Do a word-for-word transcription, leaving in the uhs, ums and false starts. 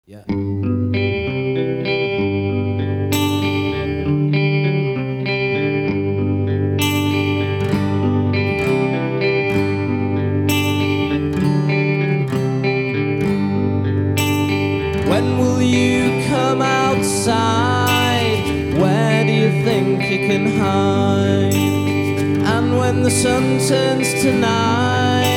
Yeah. When will you come outside? Where do you think you can hide? And when the sun turns to night,